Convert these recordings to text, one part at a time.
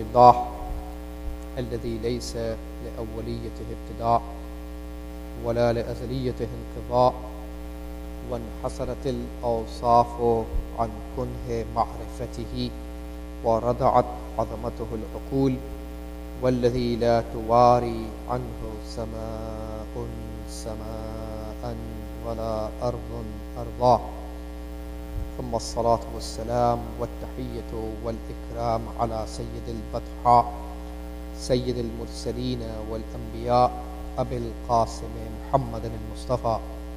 لله الذي ليس لأوليته ابتداء ولا لأزليته انقضاء، وانحصرت الأوصاف عن كنه معرفته وردعت عظمته العقول، والذي لا تواري عنه سماء سماء ولا أرض أرضا. ثم الصلاة والسلام والتحية والإكرام على سيد البطحاء سيد المرسلين والأنبياء أبي القاسم محمد المصطفى،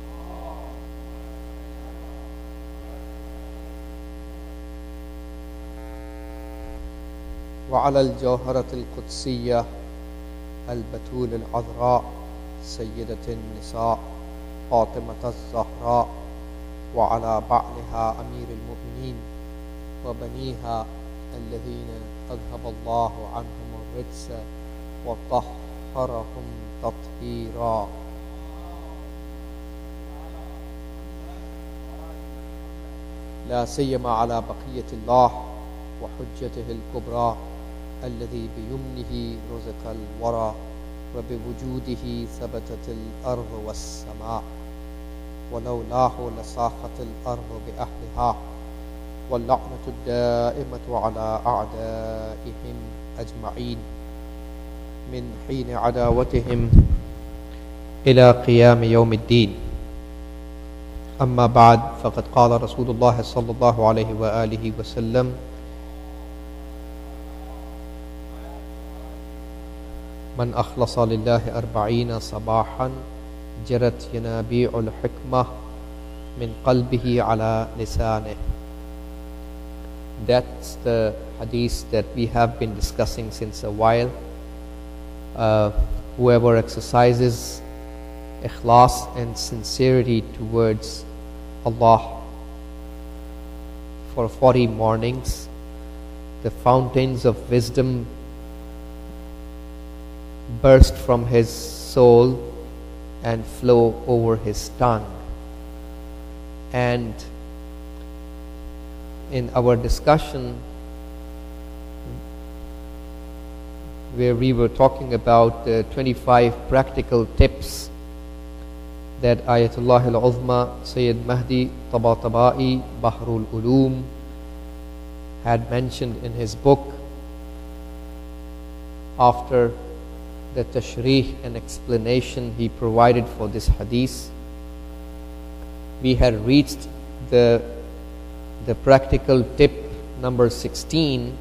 وعلى الجوهرة القدسية البتول العذراء سيدة النساء فاطمة الزهراء، وعلى بعلها أمير المؤمنين وبنيها الذين أذهب الله عنهم الرجس وطهرهم تطهيرا. لا سيما على بقية الله وحجته الكبرى الذي بيمنه رزق الورى وبوجوده ثبتت الأرض والسماء، ولولاه لصاخت الأرض بأهلها، واللعنة الدائمة على أعدائهم أجمعين من حين عداوتهم إلى قيام يوم الدين. أما بعد، فقد قال رسول الله صلى الله عليه وآله وسلم: من أخلص لله 40 صباحا جرت ينابيع الحكمة من قلبه على لسانه. That's the hadith that we have been discussing since a while. Whoever exercises ikhlas and sincerity towards Allah for 40 mornings, the fountains of wisdom burst from his soul and flow over his tongue. And in our discussion, where we were talking about the 25 practical tips that Ayatullah al-Uzma Sayyid Mahdi Tabatabai Bahrul Ulum had mentioned in his book, after the tashrih and explanation he provided for this hadith, we had reached the practical tip number 16,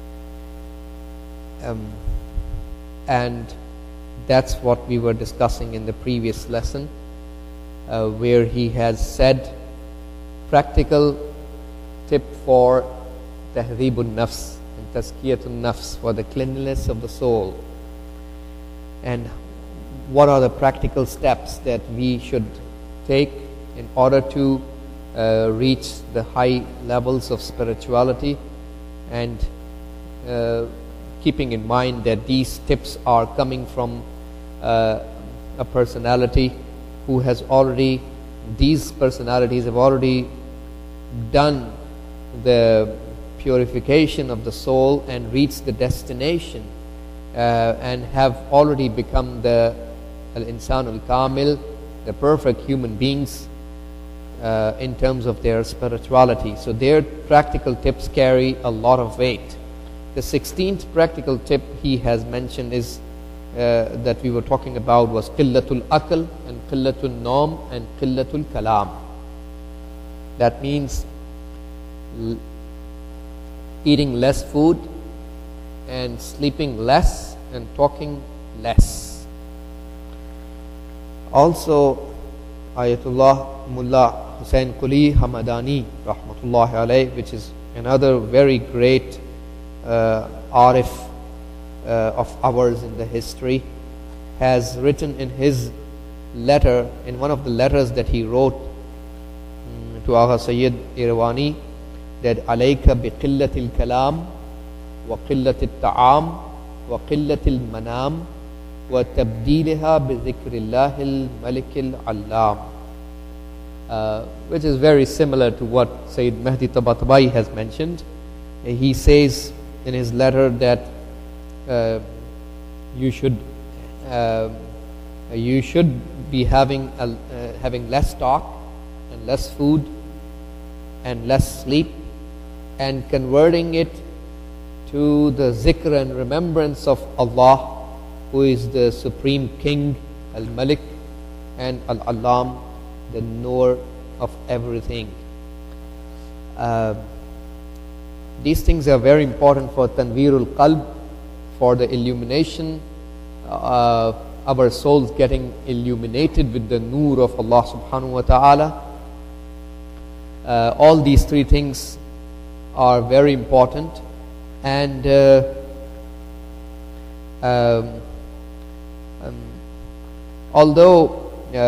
and that's what we were discussing in the previous lesson, where he has said practical tip for tahdhibun nafs and tazkiyatun nafs, for the cleanliness of the soul, and what are the practical steps that we should take in order to reach the high levels of spirituality, and keeping in mind that these tips are coming from a personality who has already, these personalities have already done the purification of the soul and reached the destination, and have already become the al-insan al-kamil, the perfect human beings in terms of their spirituality. So their practical tips carry a lot of weight. The 16th practical tip he has mentioned is that we were talking about was qillatul akal and qillatul naum and qillatul kalam. That means eating less food and sleeping less and talking less. Also, Ayatullah Mullah Hussain Quli Hamadani rahmatullahi alayh, which is another very great arif of ours in the history, has written in his letter, in one of the letters that he wrote to Agha Sayyid Irwani, that alayka bi qillatil kalam wa qillatil ta'am wa qillatil manam wa tabdiliha bi dhikrillahil malikil allam, which is very similar to what Sayyid Mahdi Tabatabai has mentioned. He says in his letter that uh, you should uh, you should be having less talk and less food and less sleep, and converting it to the zikr and remembrance of Allah, who is the Supreme King, Al-Malik, and Al-Alam, the knower of everything. These things are very important for Tanveerul Qalb, for the illumination, our souls getting illuminated with the Noor of Allah subhanahu wa ta'ala. All these three things are very important, and although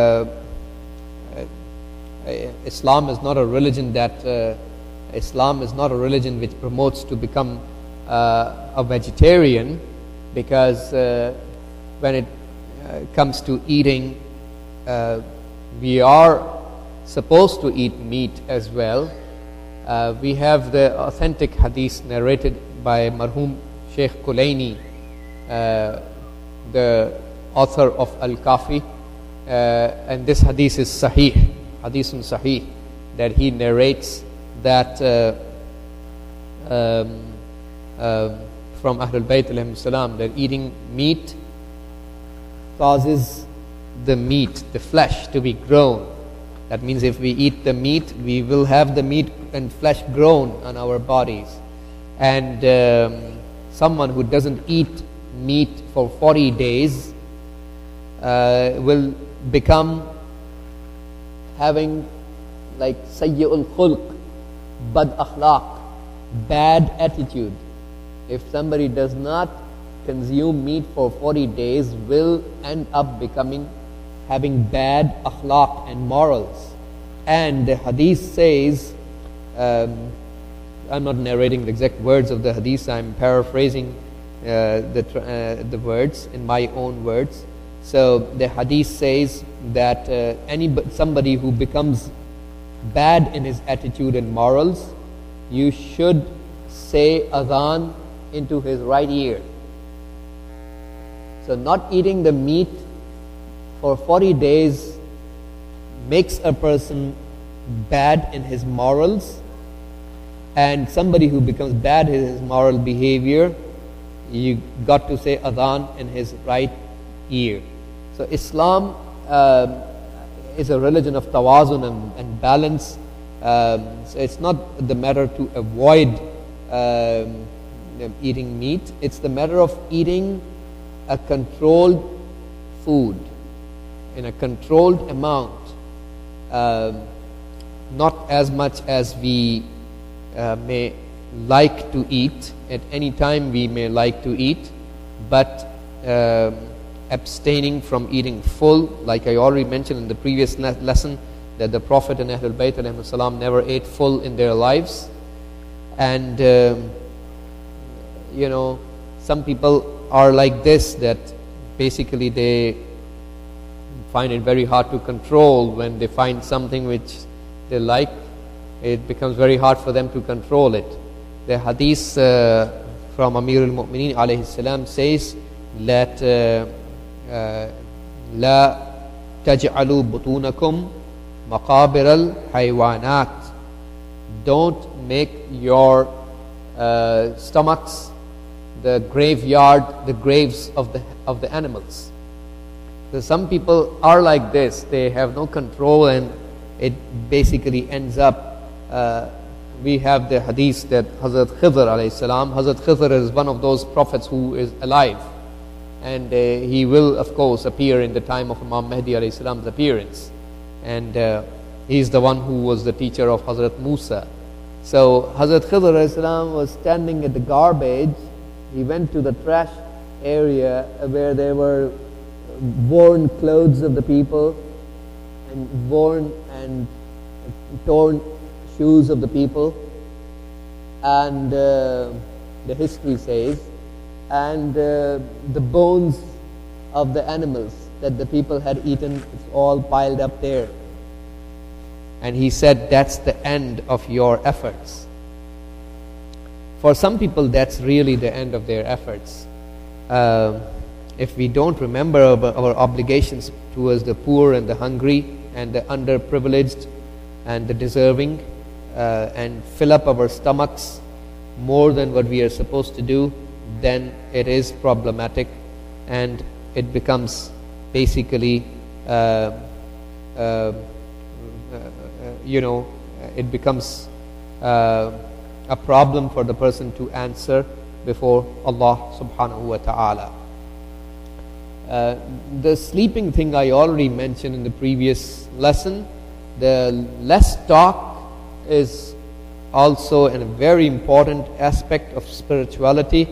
Islam is not a religion which promotes to become a vegetarian, because when it comes to eating, we are supposed to eat meat as well. We have the authentic hadith narrated by Marhum Sheikh Kulaini, the author of Al-Kafi, and this hadith is Sahih, Hadithun Sahih, that he narrates that from Ahlul Bayt alayhim salam, that eating meat causes the meat, the flesh, to be grown. That means if we eat the meat, we will have the meat and flesh grown on our bodies. And someone who doesn't eat meat for 40 days will become having like sayyi'ul khulq, bad akhlaq, bad attitude. If somebody does not consume meat for 40 days, will end up having bad akhlaq and morals. And the hadith says, I'm not narrating the exact words of the hadith, I'm paraphrasing the words in my own words. So the hadith says that somebody who becomes bad in his attitude and morals, you should say adhan into his right ear. So not eating the meat for 40 days makes a person bad in his morals, and somebody who becomes bad in his moral behavior, you got to say adhan in his right ear. So Islam is a religion of tawazun and balance. So it's not the matter to avoid eating meat, it's the matter of eating a controlled food in a controlled amount, not as much as we may like to eat. At any time we may like to eat, but abstaining from eating full, like I already mentioned in the previous lesson, that the Prophet and Ahlul Bayt alayhim salam never ate full in their lives. And some people are like this, that basically they find it very hard to control. When they find something which they like, it becomes very hard for them to control it. The hadith from Amir al-Mu'mineen alayhi salam says that لا تجعلوا بطونكم مقابر الحيوانات. Don't make your stomachs the graveyard, the graves of the animals. So some people are like this, they have no control, and it basically ends up, we have the hadith that Hazrat Khidr alayhi salam, Hazrat Khidr is one of those prophets who is alive, and he will of course appear in the time of Imam Mahdi alayhi salam's appearance, and he is the one who was the teacher of Hazrat Musa. So Hazrat Khidr alayhi salam was standing at the garbage. He went to the trash area where there were worn clothes of the people and worn and torn shoes of the people, and the history says, and the bones of the animals that the people had eaten, it's all piled up there. And he said, that's the end of your efforts. For some people, that's really the end of their efforts. if we don't remember our obligations towards the poor and the hungry and the underprivileged and the deserving, and fill up our stomachs more than what we are supposed to do, then it is problematic, and it becomes basically it becomes a problem for the person to answer before Allah subhanahu wa ta'ala. The sleeping thing I already mentioned in the previous lesson. The less talk is also a very important aspect of spirituality.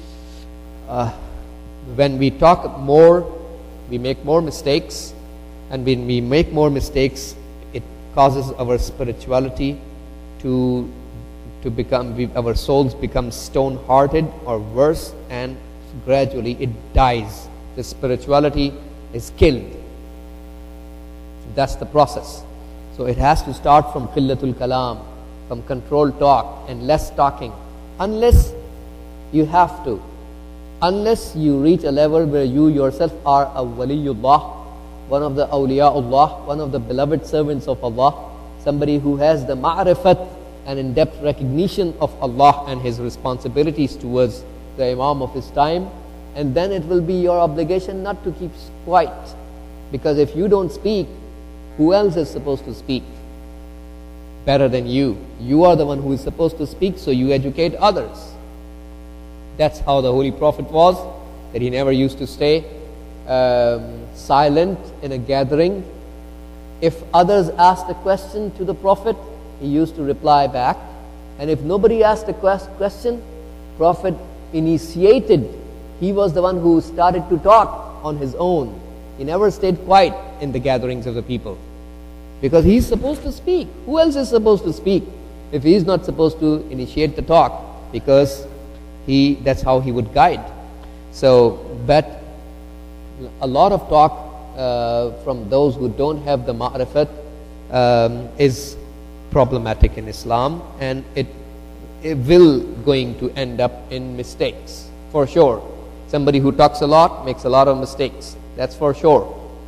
When we talk more, we make more mistakes, and when we make more mistakes, it causes our spirituality to become, our souls become stone-hearted or worse, and gradually it dies. The spirituality is killed. That's the process. So it has to start from qillatul kalam, from controlled talk and less talking, unless you have to, unless you reach a level where you yourself are a waliyullah, one of the awliyaullah, one of the beloved servants of Allah, somebody who has the ma'rifat and in-depth recognition of Allah and His responsibilities towards the Imam of his time. And then it will be your obligation not to keep quiet, because if you don't speak, who else is supposed to speak better than you? You are the one who is supposed to speak, so you educate others. That's how the Holy Prophet was, that he never used to stay silent in a gathering. If others asked a question to the Prophet, he used to reply back. And if nobody asked a question, Prophet initiated. He was the one who started to talk on his own. He never stayed quiet in the gatherings of the people, because he's supposed to speak. Who else is supposed to speak if he is not supposed to initiate the talk? Because that's how he would guide. So, but a lot of talk from those who don't have the ma'rifat is problematic in Islam, and it will going to end up in mistakes, for sure. Somebody who talks a lot makes a lot of mistakes, that's for sure.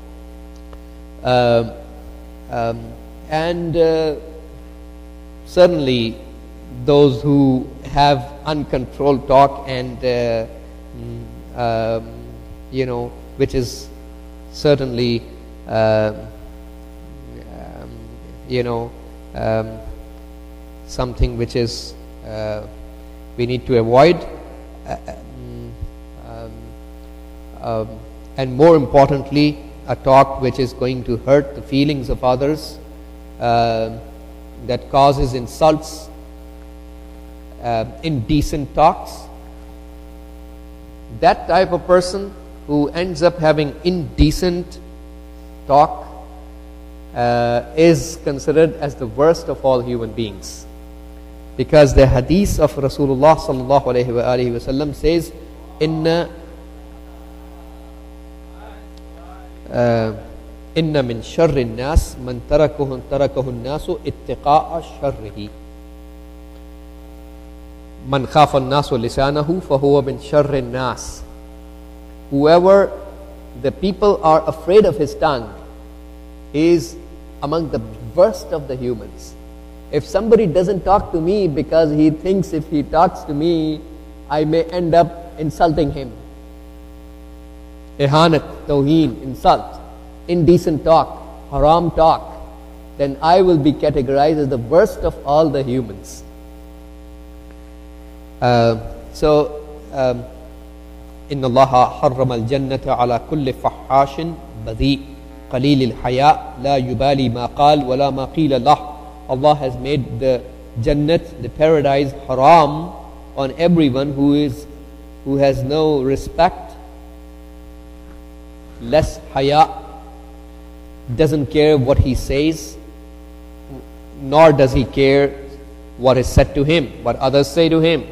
And certainly those who have uncontrolled talk and which is certainly something which is we need to avoid, and more importantly, a talk which is going to hurt the feelings of others, that causes insults, indecent talks. That type of person who ends up having indecent talk is considered as the worst of all human beings, because the hadith of Rasulullah sallallahu alaihi wasallam says, inna min sharri nas man tarakahu an-nasu ittiqa'a sharrihi, man khafa an-nasu lisanahu fahuwa min sharri nas. Whoever the people are afraid of his tongue is among the worst of the humans. If somebody doesn't talk to me because he thinks if he talks to me, I may end up insulting him. Ihanat, tawheen, insult, indecent talk, haram talk, then I will be categorized as the worst of all the humans. إن الله حرم الجنة على كل فحاش بذيء قليل الحياء لا يبالي ما قال ولا ما قيل له. Allah has made the Jannat, the paradise, haram on everyone who has no respect, less haya, doesn't care what he says, nor does he care what is said to him, what others say to him.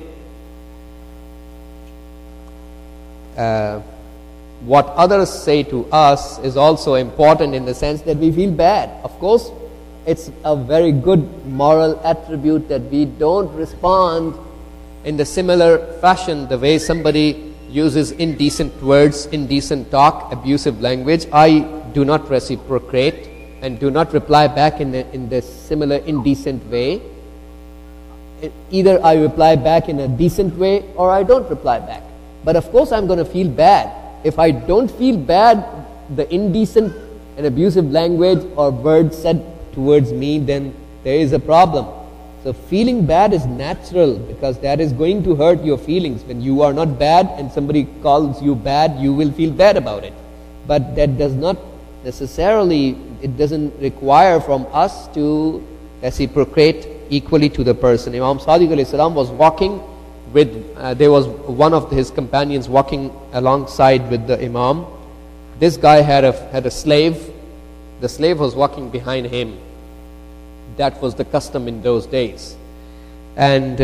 What others say to us is also important in the sense that we feel bad. Of course, it's a very good moral attribute that we don't respond in the similar fashion the way somebody uses indecent words, indecent talk, abusive language, I do not reciprocate and do not reply back in the similar indecent way. Either I reply back in a decent way or I don't reply back. But of course I'm going to feel bad. If I don't feel bad, the indecent and abusive language or words said towards me, then there is a problem. So feeling bad is natural, because that is going to hurt your feelings. When you are not bad and somebody calls you bad, you will feel bad about it. But that does not necessarily, it doesn't require from us to reciprocate equally to the person. Imam Sadiq alayhi salam was walking with, there was one of his companions walking alongside with the Imam. This guy had a slave. The slave was walking behind him. That was the custom in those days. And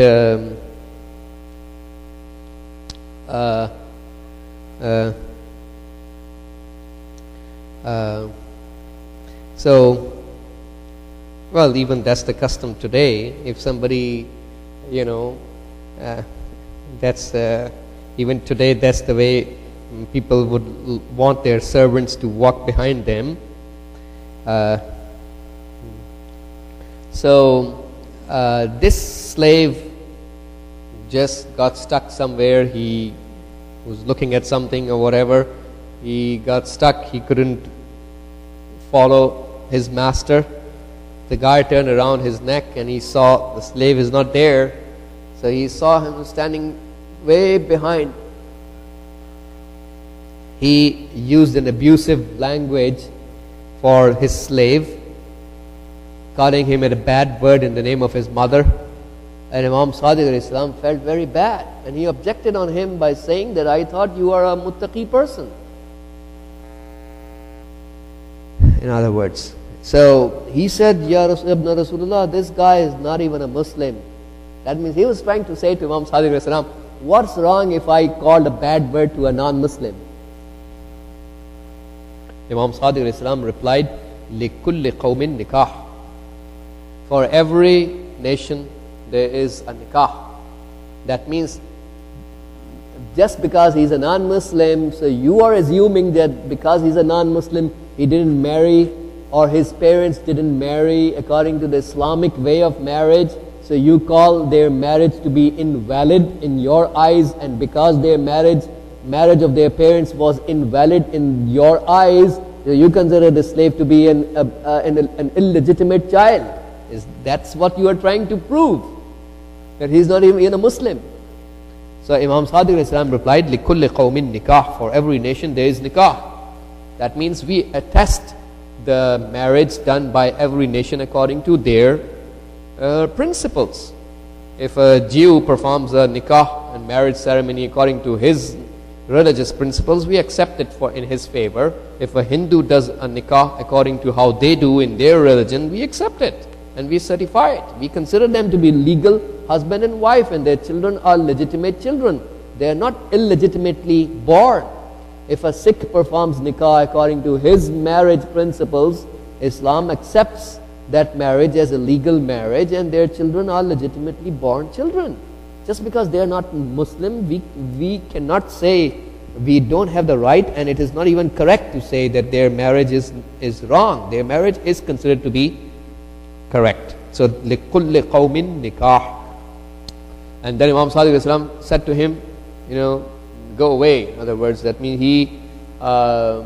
so, well, even that's the custom today. If somebody, that's even today, that's the way people would want their servants to walk behind them. So this slave just got stuck somewhere. He was looking at something or whatever. He got stuck. He couldn't follow his master. The guy turned around his neck and he saw the slave is not there. So he saw him standing way behind. He used an abusive language for his slave, calling him a bad word in the name of his mother. And Imam Sadiq alayhi salam felt very bad, and he objected on him by saying that I thought you are a muttaqi person. In other words, so he said, Ya Rasulullah, this guy is not even a Muslim. That means he was trying to say to Imam Sadiq alayhi salam, what's wrong if I called a bad word to a non-Muslim? Imam Sadiq alayhi salam replied, لِكُلِّ قَوْمٍ nikah. For every nation there is a nikah. That means just because he's a non-Muslim, so you are assuming that because he's a non-Muslim, he didn't marry, or his parents didn't marry according to the Islamic way of marriage, so you call their marriage to be invalid in your eyes, and because their marriage of their parents was invalid in your eyes, so you consider the slave to be an illegitimate child. That's what you are trying to prove, that he's not even a Muslim. So Imam Sadiq alayhi salam replied, لِكُلِّ قَوْمٍ nikah. For every nation there is nikah. That means we attest the marriage done by every nation according to their principles. If a Jew performs a nikah and marriage ceremony according to his religious principles, we accept it in his favor. If a Hindu does a nikah according to how they do in their religion, we accept it and we certify it. We consider them to be legal husband and wife, and their children are legitimate children. They are not illegitimately born. If a Sikh performs nikah according to his marriage principles, Islam accepts that marriage as a legal marriage, and their children are legitimately born children. Just because they are not Muslim, we cannot say, we don't have the right, and it is not even correct to say that their marriage is wrong. Their marriage is considered to be correct. So, لِكُلِّ قَوْمٍ nikah. And then Imam Sadiq alayhi salam said to him, go away. In other words, that means he, or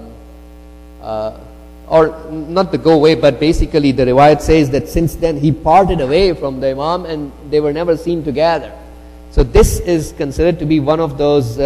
not to go away, but basically the riwayat says that since then he parted away from the Imam and they were never seen together. So this is considered to be one of those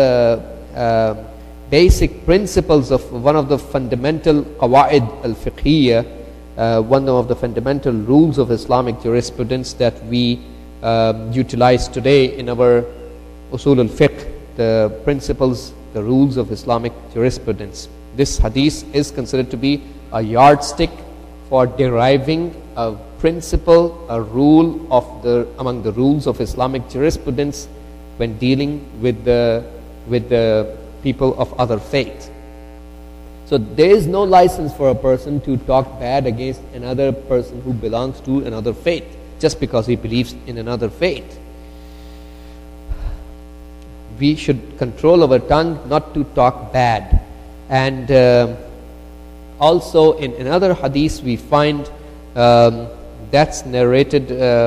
basic principles of one of the fundamental qawaid al-fiqhiyya, one of the fundamental rules of Islamic jurisprudence that we utilize today in our usul al-fiqh, the principles, the rules of Islamic jurisprudence. This hadith is considered to be a yardstick for deriving a principle, a rule among the rules of Islamic jurisprudence when dealing with the people of other faith. So there is no license for a person to talk bad against another person who belongs to another faith just because he believes in another faith. we should control our tongue not to talk bad. And also in another hadith we find that's narrated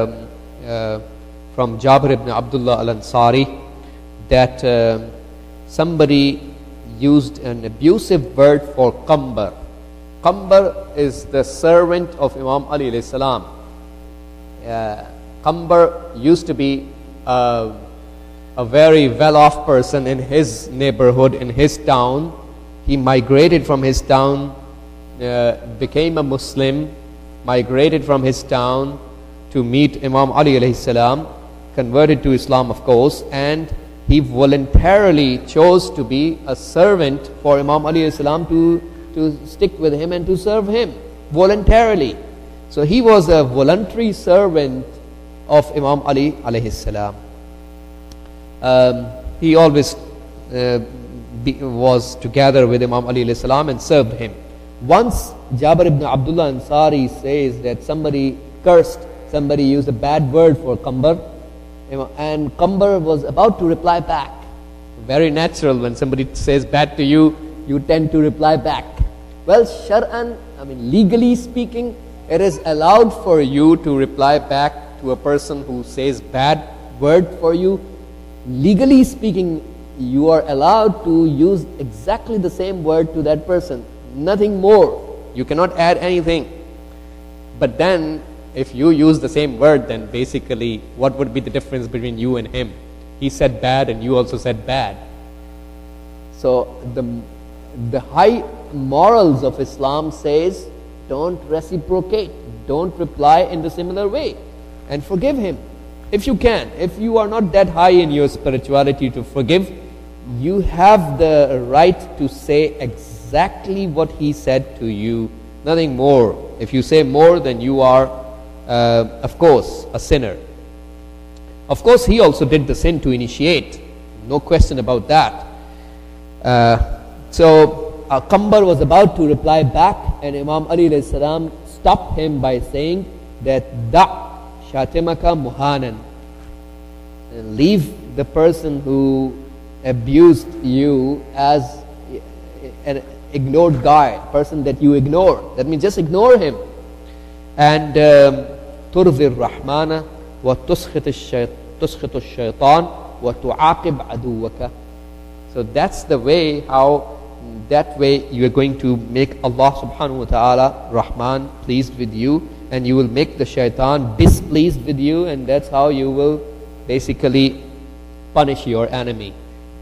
from Jabir ibn Abdullah al-Ansari, that somebody used an abusive word for Qambar. Qambar is the servant of Imam Ali alayhi salam. Qambar used to be a very well-off person in his neighborhood, in his town. He migrated from his town, became a Muslim, migrated from his town to meet Imam Ali alayhi salam, converted to Islam of course, and he voluntarily chose to be a servant for Imam Ali alayhi salam, to stick with him and to serve him voluntarily. So he was a voluntary servant of Imam Ali alayhi salam. He always was together with Imam Ali alayhi salam and served him. Once Jabir ibn Abdullah Ansari says that somebody cursed, somebody used a bad word for Qambar, and Qambar was about to reply back. Very natural, when somebody says bad to you, you tend to reply back. Well, shar'an, legally speaking, it is allowed for you to reply back to a person who says bad word for you. Legally speaking, you are allowed to use exactly the same word to that person, nothing more. You cannot add anything. But then, if you use the same word, then basically, what would be the difference between you and him? He said bad and you also said bad. So, the high morals of Islam says, don't reciprocate, don't reply in the similar way, and forgive him if you can. If you are not that high in your spirituality to forgive, you have the right to say exactly what he said to you, nothing more. If you say more, then you are of course a sinner. Of course he also did the sin to initiate, no question about that. So Qambar was about to reply back, and Imam Ali alayhi salam stopped him by saying that Da' shatimaka muhanan, leave the person who abused you as an ignored guy, person that you ignore. That means just ignore him. And turzi rahmana wa tuskhit ash-shaytan wa tu'aqib aduwaka. So that's the way how, that way you are going to make Allah subhanahu wa ta'ala Rahman pleased with you, and you will make the shaitan displeased with you, and that's how you will basically punish your enemy.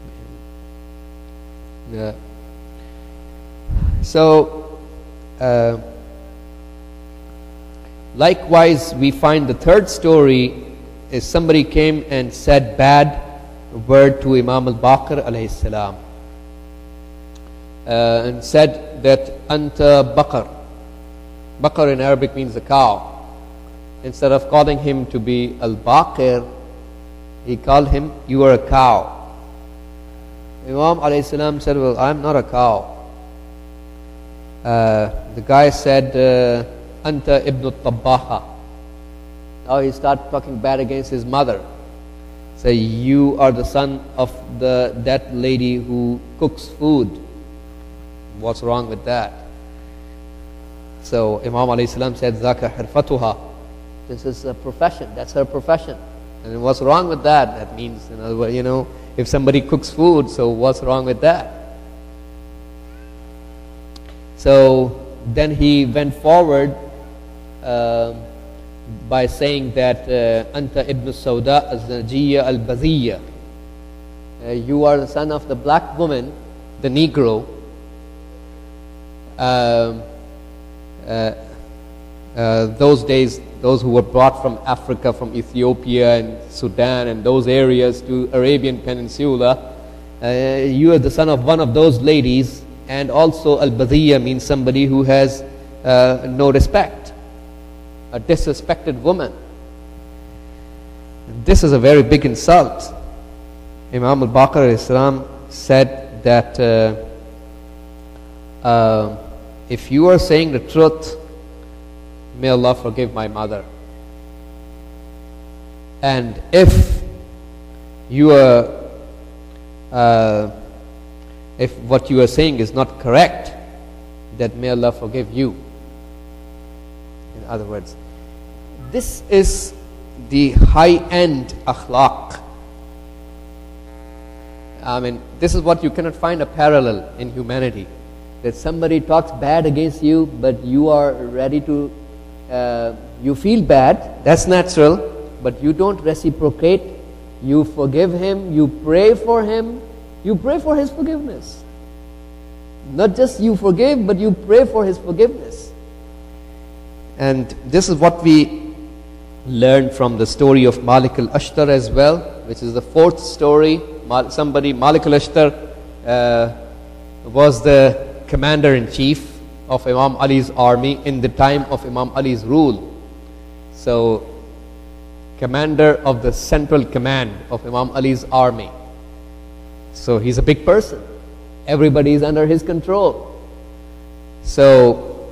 So likewise we find the third story is somebody came and said bad word to Imam al-Baqir alayhi salam, and said that anta baqar. Baqar in Arabic means a cow. Instead of calling him to be al-Baqir, he called him, you are a cow. Imam alayhi salam said, well, I'm not a cow. The guy said, anta ibn al-Tabbaha. Now he started talking bad against his mother. Say, you are the son of that lady who cooks food. What's wrong with that? So Imam alayhi salam said, Zaka hirfatuha. This is a profession, that's her profession. And what's wrong with that? That means, in other words, if somebody cooks food, so what's wrong with that? So then he went forward by saying that Anta ibn Sauda az-Najiyya al-Baziyya. You are the son of the black woman, the Negro. Those days, those who were brought from Africa, from Ethiopia and Sudan and those areas to Arabian Peninsula, you are the son of one of those ladies. And also al-Badiyya means somebody who has no respect, a disrespected woman. This is a very big insult. Imam al-Baqir Islam said that if you are saying the truth, may Allah forgive my mother. And if you are if what you are saying is not correct, that may Allah forgive you. In other words, this is the high-end akhlaq. I mean, this is what you cannot find a parallel in humanity. That somebody talks bad against you, but you are ready to, you feel bad, that's natural, but you don't reciprocate. You forgive him, you pray for him, you pray for his forgiveness. Not just you forgive, but you pray for his forgiveness. And this is what we learned from the story of Malik al-Ashtar as well, which is the fourth story. Malik al-Ashtar was the commander-in-chief of Imam Ali's army in the time of Imam Ali's rule. So, commander of the central command of Imam Ali's army. So, he's a big person. Everybody is under his control. So,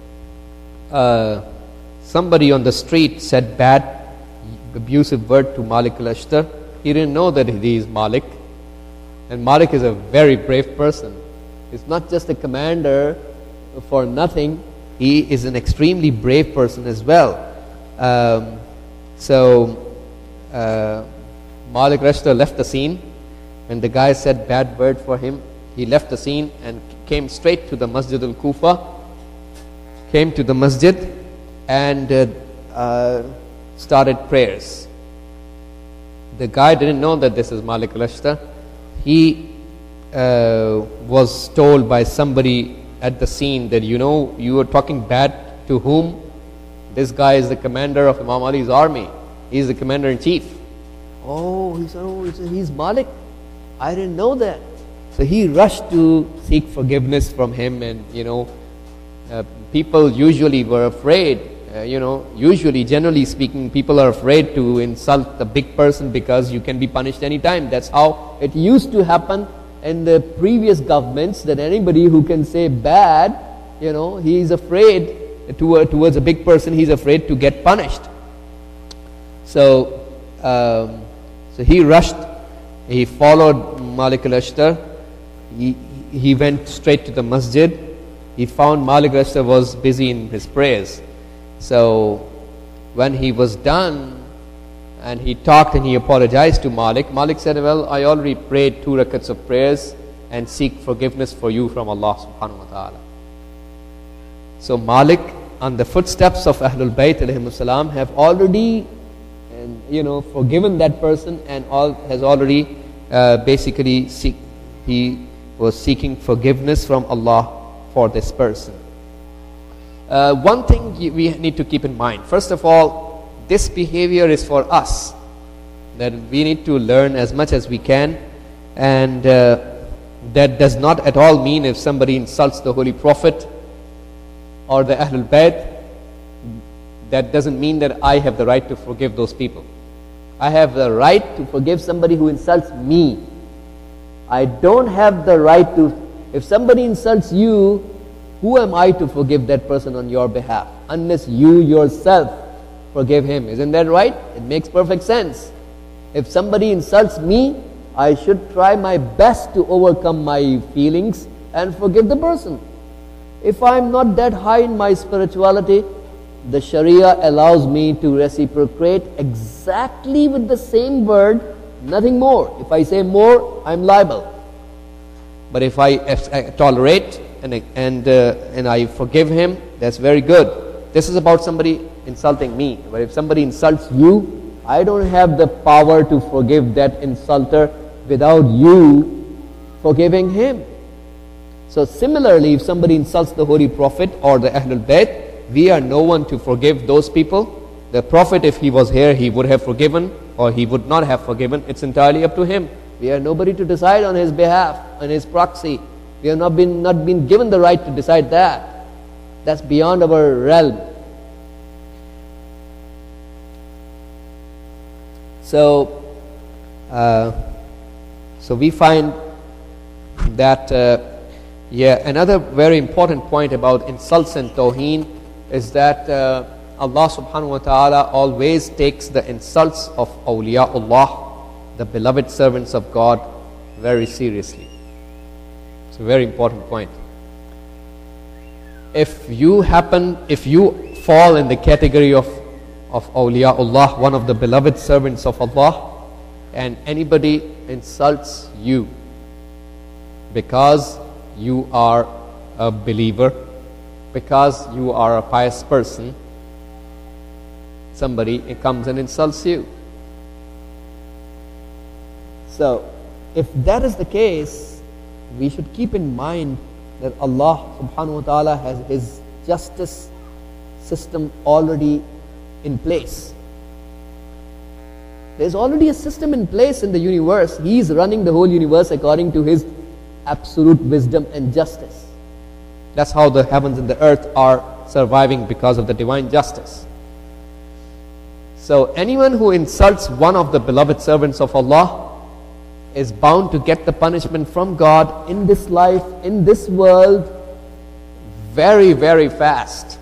somebody on the street said bad, abusive word to Malik al-Ashtar. He didn't know that he is Malik. And Malik is a very brave person. He's not just a commander for nothing. He is an extremely brave person as well. Malik al-Ashtar left the scene. When the guy said bad word for him, he left the scene and came straight to the Masjid al-Kufa. Came to the masjid and started prayers. The guy didn't know that this is Malik al-Ashtar. He was told by somebody at the scene that, you know, you were talking bad to whom? This guy is the commander of Imam Ali's army. He's the commander-in-chief. Oh, he said, he's Malik. I didn't know that. So he rushed to seek forgiveness from him, and people usually were afraid. Usually, generally speaking, people are afraid to insult the big person because you can be punished anytime. That's how it used to happen in the previous governments, that anybody who can say bad, he is afraid towards a big person, he's afraid to get punished. So he rushed, he followed Malik al-Ashtar, he went straight to the masjid. He found Malik al-Ashtar was busy in his prayers. So when he was done and he talked and he apologized to Malik, Malik said, well, I already prayed 2 rakats of prayers and seek forgiveness for you from Allah subhanahu wa ta'ala. So Malik, on the footsteps of Ahlul Bayt alayhimus salam, have already forgiven that person, and has already he was seeking forgiveness from Allah for this person. One thing we need to keep in mind, first of all, this behavior is for us, that we need to learn as much as we can, and that does not at all mean if somebody insults the Holy Prophet or the Ahlul Bayt, that doesn't mean that I have the right to forgive those people. I have the right to forgive somebody who insults me. I don't have the right to, if somebody insults you, who am I to forgive that person on your behalf? Unless you yourself forgive him. Isn't that right? It makes perfect sense. If somebody insults me, I should try my best to overcome my feelings and forgive the person. If I'm not that high in my spirituality, the Sharia allows me to reciprocate exactly with the same word, nothing more. If I say more, I'm liable. But if I tolerate and I forgive him, that's very good. This is about somebody insulting me. But if somebody insults you, I don't have the power to forgive that insulter without you forgiving him. So similarly, if somebody insults the Holy Prophet or the Ahlul Bayt, we are no one to forgive those people. The Prophet, if he was here, he would have forgiven, or he would not have forgiven. It's entirely up to him. We are nobody to decide on his behalf, on his proxy. We have not been given the right to decide that. That's beyond our realm. So we find that another very important point about insults and tawheen is that Allah subhanahu wa ta'ala always takes the insults of awliyaullah, the beloved servants of God, very seriously. It's a very important point. If you fall in the category of awliyaullah, one of the beloved servants of Allah, and anybody insults you because you are a believer, because you are a pious person, somebody comes and insults you. So, if that is the case, we should keep in mind that Allah subhanahu wa ta'ala has His justice system already in place. There's already a system in place in the universe. He is running the whole universe according to His absolute wisdom and justice. That's how the heavens and the earth are surviving, because of the divine justice. So anyone who insults one of the beloved servants of Allah is bound to get the punishment from God in this life, in this world, very, very fast.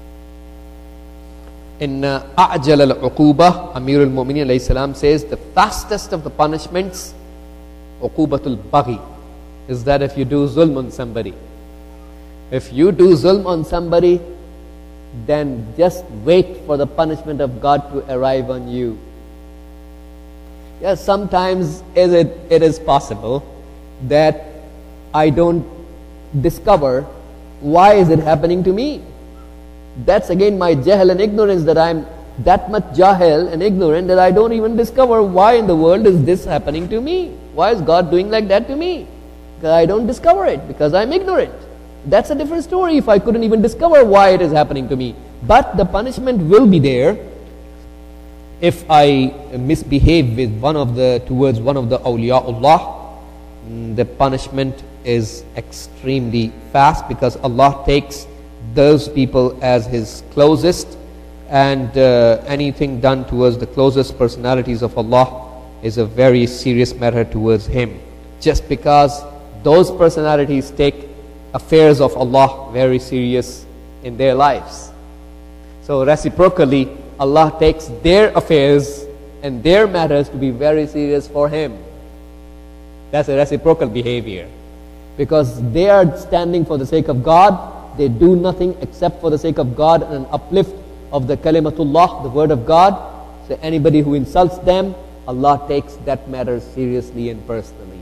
In A'jal al-Uquba, Amir al-Mu'mineen alayhi salam says, the fastest of the punishments, Uqubatul Baghi, is that if you do zulm on somebody. If you do zulm on somebody, then just wait for the punishment of God to arrive on you. Yes, sometimes it is possible that I don't discover why is it happening to me. That's again my jahl and ignorance, that I'm that much jahil and ignorant that I don't even discover why in the world is this happening to me. Why is God doing like that to me? Because I don't discover it, because I'm ignorant. That's a different story if I couldn't even discover why it is happening to me. But the punishment will be there if I misbehave towards one of the awliyaullah. The punishment is extremely fast, because Allah takes those people as His closest, and anything done towards the closest personalities of Allah is a very serious matter towards Him, just because those personalities take affairs of Allah very serious in their lives. So reciprocally, Allah takes their affairs and their matters to be very serious for Him. That's a reciprocal behavior, because they are standing for the sake of God. They do nothing except for the sake of God and an uplift of the kalimatullah, the word of God. So anybody who insults them, Allah takes that matter seriously and personally.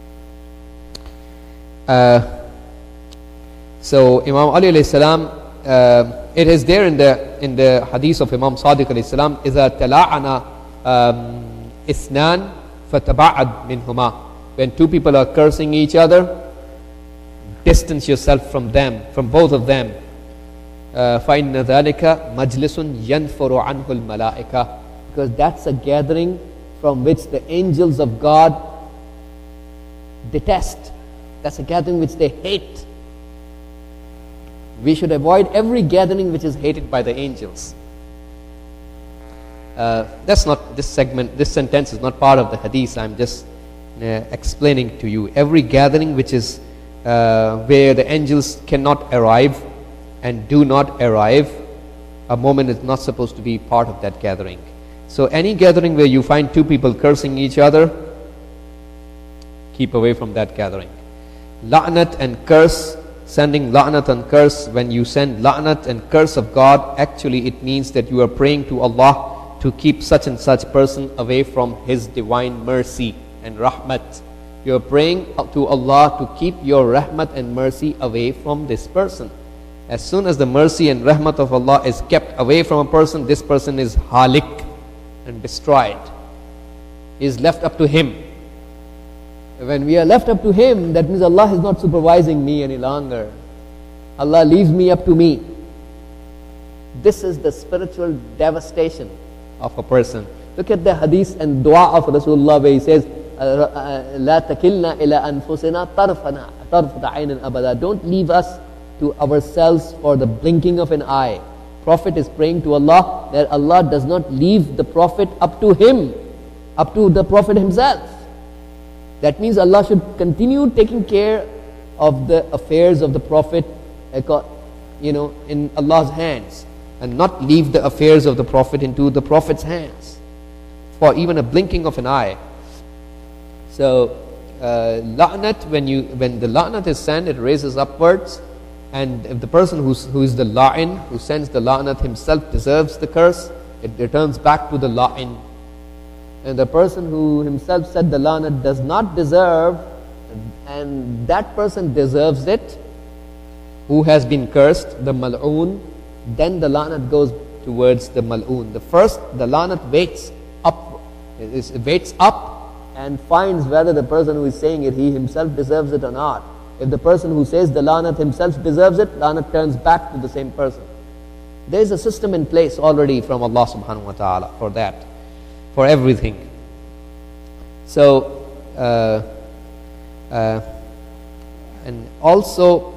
So Imam Ali alayhi salam, it is there in the hadith of Imam Sadiq alayhi salam, إِذَا تَلَاعَنَا إِثْنَانِ فَتَبَعَدْ مِنْهُمَا. When two people are cursing each other, distance yourself from them, from both of them. فَإِنَّ ذَلِكَ مَجْلِسٌ يَنْفُرُ عَنْهُ الْمَلَائِكَةِ. Because that's a gathering from which the angels of God detest. That's a gathering which they hate. We should avoid every gathering which is hated by the angels. That's not this segment. This sentence is not part of the hadith. I'm just explaining to you. Every gathering which is where the angels cannot arrive and do not arrive, a moment is not supposed to be part of that gathering. So any gathering where you find two people cursing each other, keep away from that gathering. La'nat and curse, sending la'nat and curse, when you send la'nat and curse of God, actually it means that you are praying to Allah to keep such and such person away from His divine mercy and rahmat. You are praying to Allah to keep your rahmat and mercy away from this person. As soon as the mercy and rahmat of Allah is kept away from a person, this person is halik and destroyed. He is left up to him. When we are left up to Him, that means Allah is not supervising me any longer. Allah leaves me up to me. This is the spiritual devastation of a person. Look at the hadith and dua of Rasulullah where he says, لا تكلنا إلى أنفسنا طرفة عين أبدا. Don't leave us to ourselves for the blinking of an eye. Prophet is praying to Allah that Allah does not leave the Prophet up to him, up to the Prophet himself. That means Allah should continue taking care of the affairs of the Prophet, in Allah's hands, and not leave the affairs of the Prophet into the Prophet's hands for even a blinking of an eye. So la'nat, when the la'nat is sent, it raises upwards, and if the person who is the la'in, who sends the la'nat himself deserves the curse, it returns back to the la'in. And the person who himself said the la'nat does not deserve, and that person deserves it, who has been cursed, the mal'oon, then the la'nat goes towards the mal'oon. The la'nat waits up and finds whether the person who is saying it, he himself deserves it or not. If the person who says the la'nat himself deserves it, la'nat turns back to the same person. There is a system in place already from Allah subhanahu wa ta'ala for that, for everything. So, and also,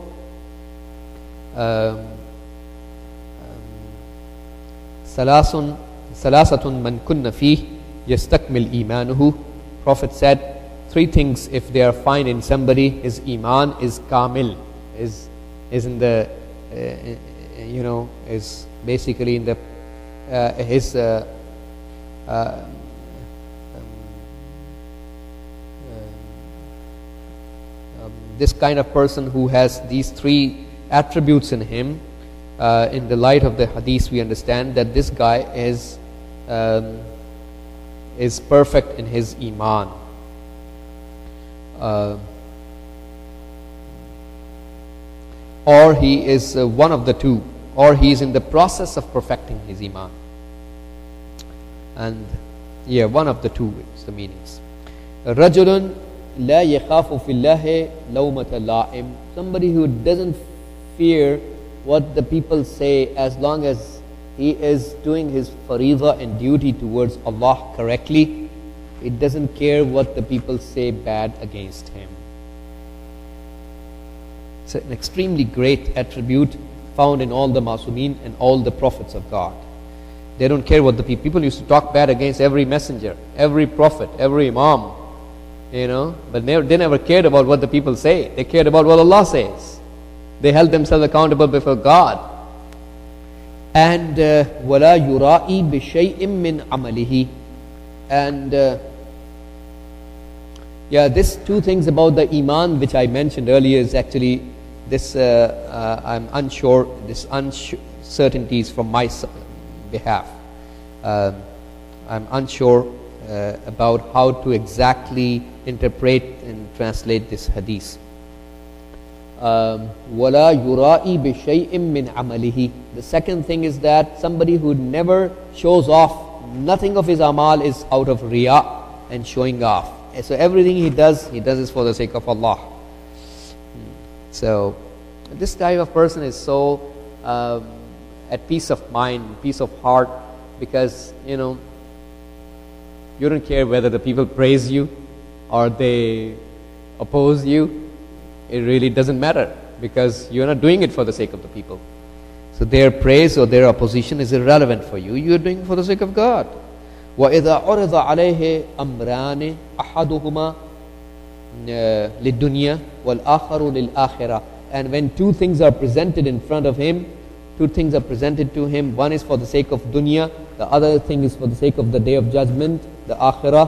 salasatun man kunna fih yastakmil imanuhu. Prophet said, 3 things, if they are fine in somebody, his iman is kamil, is in the, is basically in the, this kind of person who has these 3 attributes in him, in the light of the hadith we understand that this guy is perfect in his iman. Or he is one of the 2, or he is in the process of perfecting his iman. And one of the 2 is the meanings. Rajulun la yakhafu fillahi lawmata la'im. Somebody who doesn't fear what the people say, as long as he is doing his fariḍah and duty towards Allah correctly. It doesn't care what the people say bad against him. It's an extremely great attribute found in all the Masumeen and all the prophets of God. They don't care what the people used to talk bad against every messenger, every prophet, every imam, but they never cared about what the people say. They cared about what Allah says. They held themselves accountable before God. And وَلَا يُرَائِي بِشَيْءٍ مِّنْ عَمَلِهِ. And these 2 things about the iman which I mentioned earlier is actually this, I'm unsure, this uncertainties from my behalf. I'm unsure about how to exactly interpret and translate this hadith. وَلَا يُرَائِي بِشَيْءٍ مِّنْ عَمَلِهِ. The second thing is that somebody who never shows off, nothing of his amal is out of riya and showing off. So everything he does it for the sake of Allah. So this type of person is so at peace of mind, peace of heart, because you don't care whether the people praise you or they oppose you. It really doesn't matter, because you're not doing it for the sake of the people. So their praise or their opposition is irrelevant for you. You're doing it for the sake of God. وَإِذَا عُرِضَ عَلَيْهِ أَمْرَانِ أَحَدُهُمَا لِلدُّنْيَا وَالْآخَرُ لِلْآخِرَةِ. And when 2 things are presented in front of him, 2 things are presented to him, one is for the sake of dunya, the other thing is for the sake of the day of judgment, the akhirah.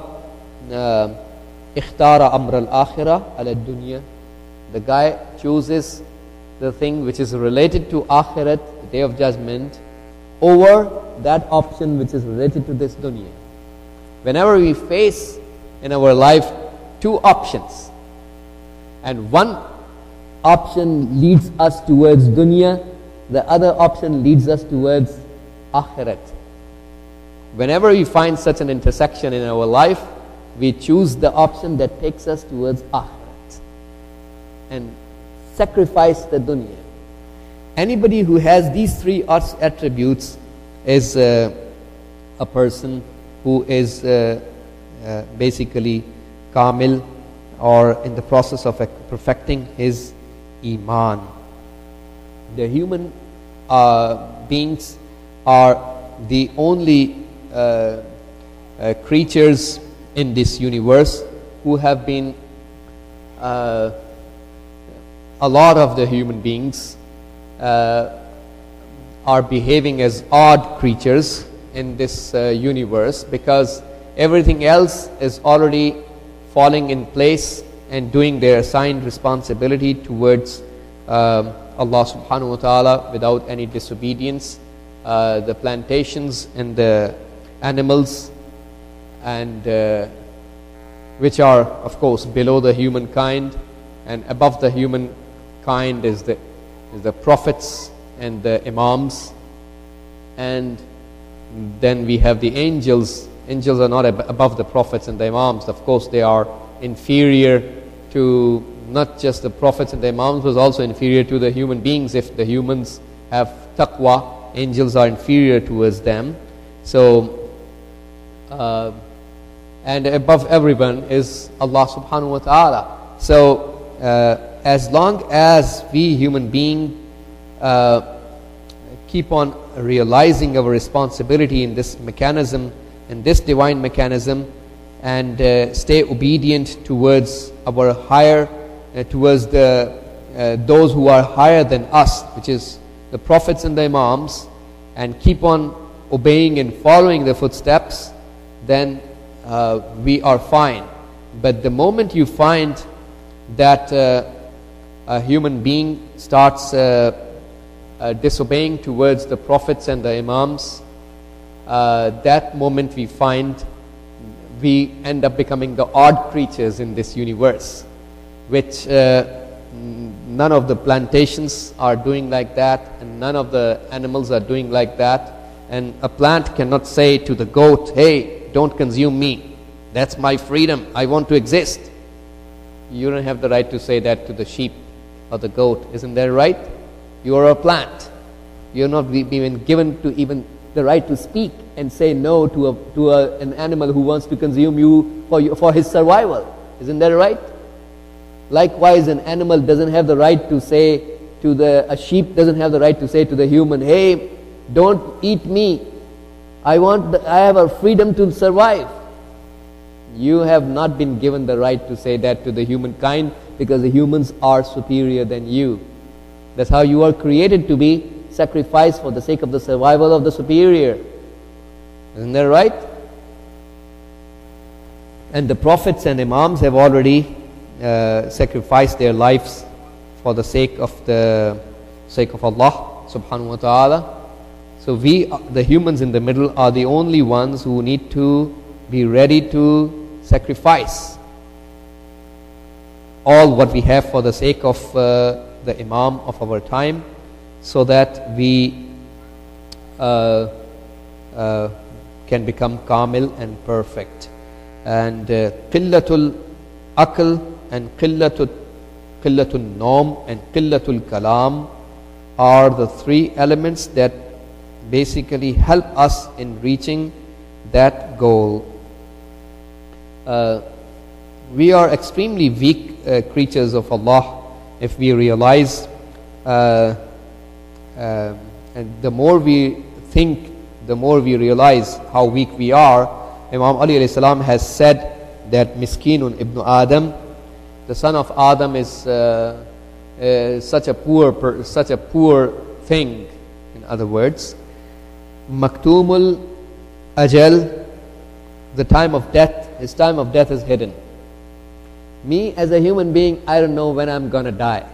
اختار أمر الآخرة على الدنيا. The guy chooses the thing which is related to akhirat, the day of judgment, over that option which is related to this dunya. Whenever we face in our life 2 options, and one option leads us towards dunya, the other option leads us towards akhirat. Whenever we find such an intersection in our life, we choose the option that takes us towards akhirat and sacrifice the dunya. Anybody who has these 3 attributes is a person who is basically kamil, or in the process of perfecting his iman. The human beings are the only creatures in this universe who have been a lot of the human beings are behaving as odd creatures in this universe, because everything else is already falling in place and doing their assigned responsibility towards Allah subhanahu wa ta'ala without any disobedience. The plantations and the animals, and which are of course below the humankind, and above the humankind is the prophets and the imams, and then we have the angels. Angels are not above the prophets and the imams. Of course they are inferior to not just the prophets and the imams, but also inferior to the human beings. If the humans have taqwa, angels are inferior towards them. So and above everyone is Allah subhanahu wa ta'ala. So as long as we human beings keep on realizing our responsibility in this mechanism, in this divine mechanism, and stay obedient towards our higher, towards those who are higher than us, which is the prophets and the imams, and keep on obeying and following their footsteps, then we are fine. But the moment you find that a human being starts disobeying towards the prophets and the imams, that moment we find we end up becoming the odd creatures in this universe, which none of the plantations are doing like that, and none of the animals are doing like that. And a plant cannot say to the goat, hey, don't consume me, that's my freedom, I want to exist. You don't have the right to say that to the sheep or the goat, isn't that right? You are a plant. You're not even given to even the right to speak and say no to an animal who wants to consume you for his survival. Isn't that right? Likewise, an animal doesn't have the right to say to a sheep doesn't have the right to say to the human, hey, don't eat me. I have a freedom to survive. You have not been given the right to say that to the humankind, because the humans are superior than you. That's how you are created, to be sacrificed for the sake of the survival of the superior. Isn't that right? And the prophets and imams have already sacrificed their lives for the sake of Allah subhanahu wa ta'ala. So we, the humans in the middle, are the only ones who need to be ready to sacrifice all what we have for the sake of the imam of our time, so that we can become kamil and perfect. And qillatul aql and qillatul nom and qillatul kalam are the three elements that basically help us in reaching that goal. We are extremely weak creatures of Allah. If we realize, and the more we think, the more we realize how weak we are. Imam Ali alayhi salam has said that Miskinun ibn Adam, the son of Adam, is such a poor thing. In other words, Maktumul Ajal, the time of death, his time of death is hidden. Me as a human being, I don't know when I'm gonna die.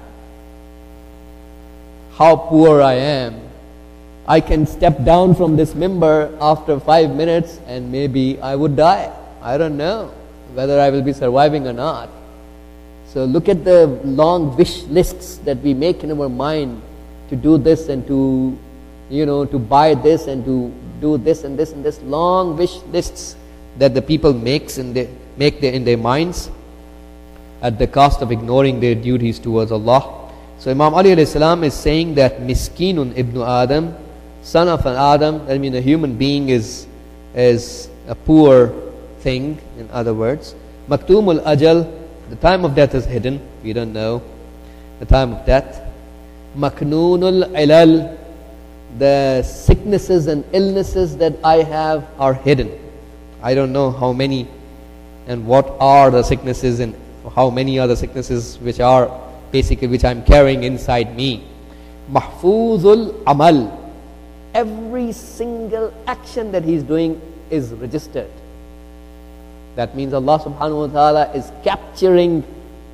How poor I am. I can step down from this mimbar after 5 minutes and maybe I would die. I don't know whether I will be surviving or not. So look at the long wish lists that we make in our mind to do this and to buy this and to do this and this and this. Long wish lists that the people make in their minds, at the cost of ignoring their duties towards Allah. So Imam Ali alayhi salam is saying that Miskinun ibn Adam, son of an Adam, I mean a human being is a poor thing, in other words. Maktumul Ajal, the time of death is hidden, we don't know the time of death. Maknunul Ilal, the sicknesses and illnesses that I have are hidden. I don't know how many and what are the sicknesses and how many are the sicknesses which I'm carrying inside me. Mahfuzul Amal, every single action that he's doing is registered. That means Allah subhanahu wa ta'ala is capturing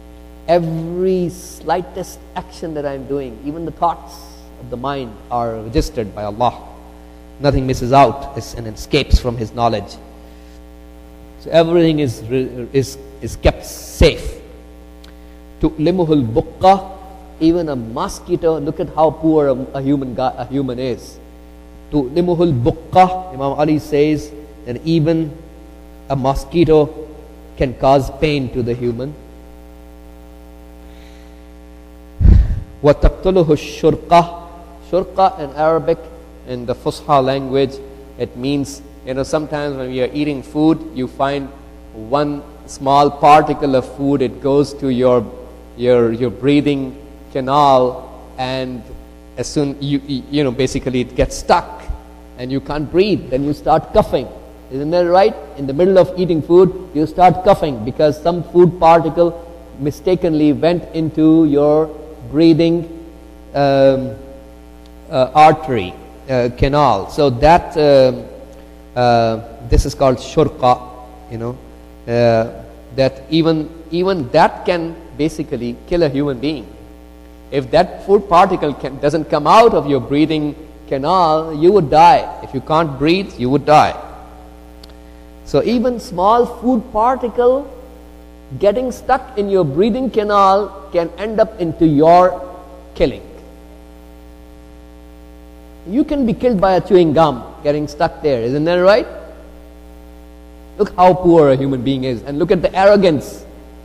every slightest action that I'm doing, even the thoughts of the mind are registered by Allah. Nothing misses out and escapes from His knowledge. So everything is kept safe. Tu'limuhul buqqa, even a mosquito, look at how poor a human is. Tu'limuhul buqqa, Imam Ali says that even a mosquito can cause pain to the human. وَتَقْتُلُهُ الشُّرْقَةِ, shurqa in Arabic, in the Fusha language, it means, sometimes when we are eating food, you find one small particle of food, it goes to your breathing canal, and as soon basically it gets stuck and you can't breathe, then you start coughing. Isn't that right? In the middle of eating food, you start coughing because some food particle mistakenly went into your breathing artery, canal. So that this is called shurqa, that even that can basically kill a human being. If that food particle doesn't come out of your breathing canal, you would die. If you can't breathe, you would die. So even small food particle getting stuck in your breathing canal can end up into your killing. You can be killed by a chewing gum getting stuck there, isn't that right? Look how poor a human being is, and look at the arrogance.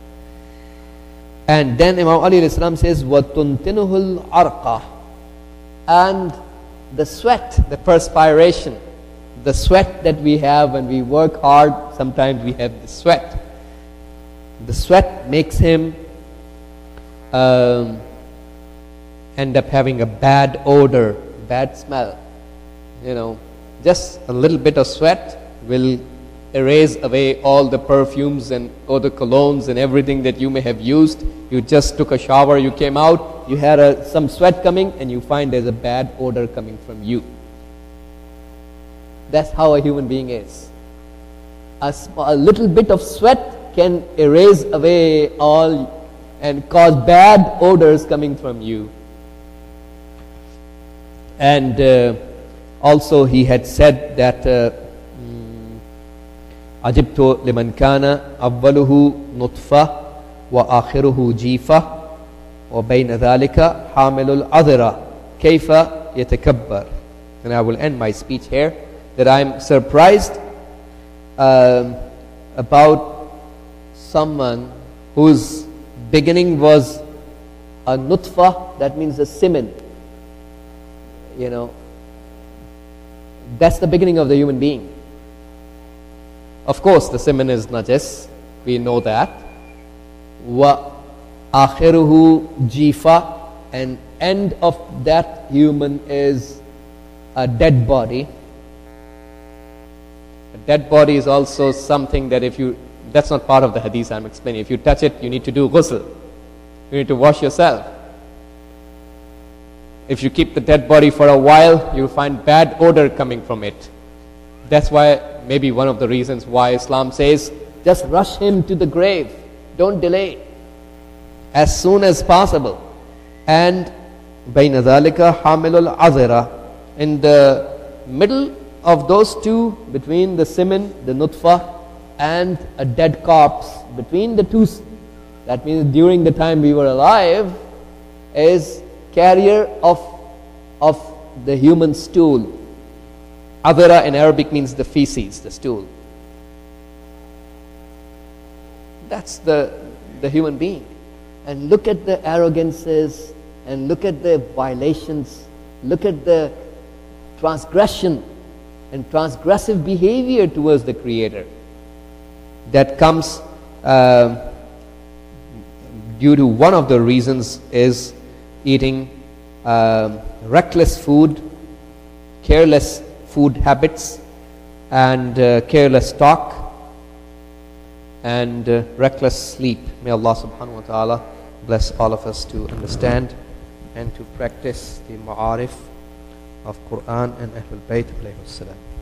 And then Imam Ali says, وَتُنْتِنُهُ الْعَرْقَةِ, and the sweat, the perspiration, the sweat that we have when we work hard, sometimes we have the sweat. The sweat makes him end up having a bad odor, bad smell. Just a little bit of sweat will erase away all the perfumes and all the colognes and everything that you may have used. You just took a shower, you came out, you had some sweat coming, and you find there's a bad odor coming from you. That's how a human being is. A little bit of sweat can erase away all and cause bad odors coming from you. And also he had said that Ajibtu liman kana awwaluhu nutfa wa akhiruhu jifa wa bayna dhalika hamilul adhira kayfa yatakabbar. And I will end my speech here, that I'm surprised about someone whose beginning was a nutfa, that means a semen. That's the beginning of the human being. Of course, the semen is najis, we know that. Wa akhiruhu jifa, and end of that human is a dead body. A dead body is also something that that's not part of the hadith I'm explaining. If you touch it, you need to do ghusl. You need to wash yourself. If you keep the dead body for a while, you'll find bad odor coming from it. That's why, maybe one of the reasons why Islam says, just rush him to the grave. Don't delay. As soon as possible. And bayna dhalika hamilul azira. In the middle of those two, between the semen, the nutfa, and a dead corpse, between the two, that means during the time we were alive, is carrier of the human stool. Adhara in Arabic means the feces, the stool. That's the human being. And look at the arrogances, and look at the violations, look at the transgression and transgressive behavior towards the Creator that comes due to one of the reasons is eating reckless food, careless food habits, and careless talk, and reckless sleep. May Allah subhanahu wa ta'ala bless all of us to understand and to practice the ma'arif of Quran and Ahlul Bayt alayhi salam.